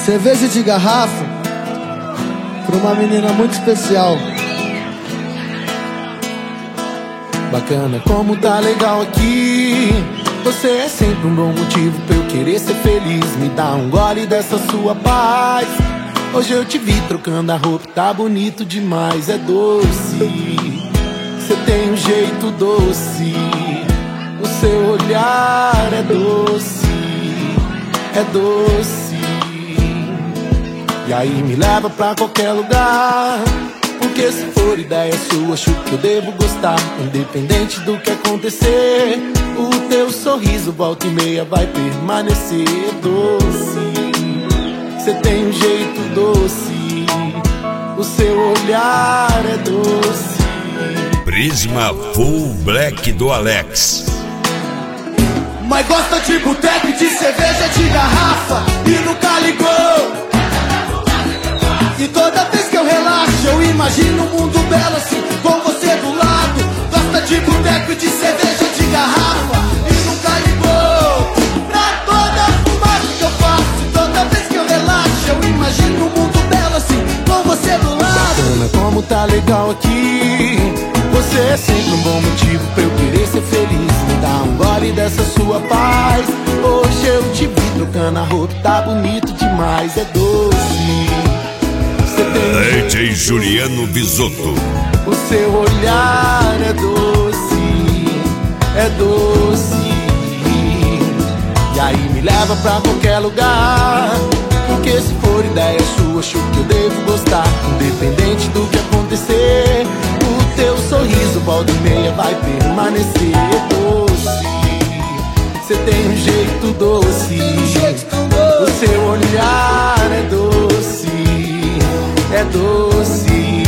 Cerveja de garrafa pra uma menina muito especial. Bacana como tá legal aqui. Você é sempre um bom motivo pra eu querer ser feliz. Me dá um gole dessa sua paz. Hoje eu te vi trocando a roupa, tá bonito demais. É doce, você tem um jeito doce. O seu olhar é doce, é doce. E aí me leva pra qualquer lugar, porque se for ideia sua, acho que eu devo gostar. Independente do que acontecer, o teu sorriso volta e meia vai permanecer doce. Você tem um jeito doce, o seu olhar é doce. Prisma Full Black do Alex. Mas gosta de boteco, de cerveja de garrafa e nunca ligou. E toda vez que eu relaxo, eu imagino um mundo belo assim, com você do lado. Gosta de boteco e de cerveja de garrafa e nunca ligou pra toda a fumaça que eu faço. E toda vez que eu relaxo, eu imagino um mundo belo assim, com você do lado. Bacana como tá legal aqui. Você é sempre um bom motivo pra eu querer ser feliz. Me dá um gole dessa sua paz. Hoje eu te vi trocando a roupa, tá bonito demais. É doce, DJ Juliano Bisotto. o seu olhar é doce, é doce. E aí me leva pra qualquer lugar, porque se for ideia sua, acho que eu devo gostar. Independente do que acontecer, o teu sorriso volta e meia vai permanecer doce. Você tem um jeito doce, o seu olhar é doce, é doce.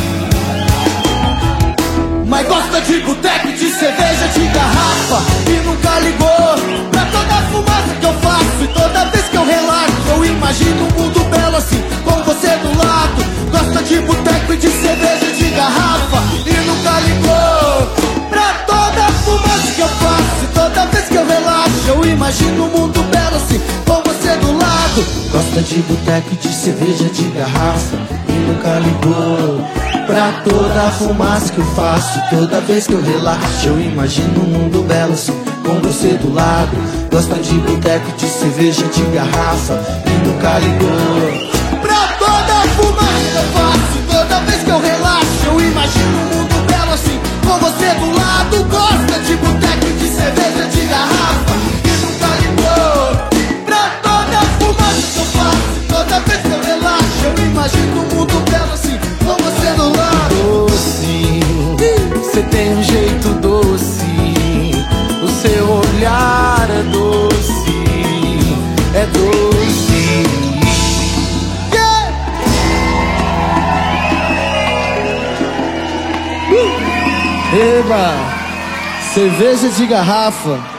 Mas gosta de boteco, de cerveja de garrafa e nunca ligou pra toda a fumaça que eu faço. E toda vez que eu relaxo, eu imagino um mundo belo assim, com você do lado. Gosta de boteco e de cerveja de garrafa e nunca ligou pra toda a fumaça que eu faço. E toda vez que eu relaxo, eu imagino um mundo belo assim, com você do lado. Gosta de boteco e de cerveja de garrafa e nunca ligou pra toda a fumaça que eu faço. Toda vez que eu relaxo, eu imagino um mundo belo assim, com você do lado. Gosta de boteco, de cerveja, de garrafa e nunca ligou pra toda a fumaça que eu faço. Toda vez que eu relaxo, eu imagino um mundo belo assim, com você do lado. Gosta de boteco, de cerveja, de garrafa e nunca ligou pra toda a fumaça que eu faço. Toda vez que eu relaxo, eu imagino um mundo belo assim, com você do lado. Doce, você tem um jeito doce, o seu olhar é doce, é doce. Eba! Cerveja de garrafa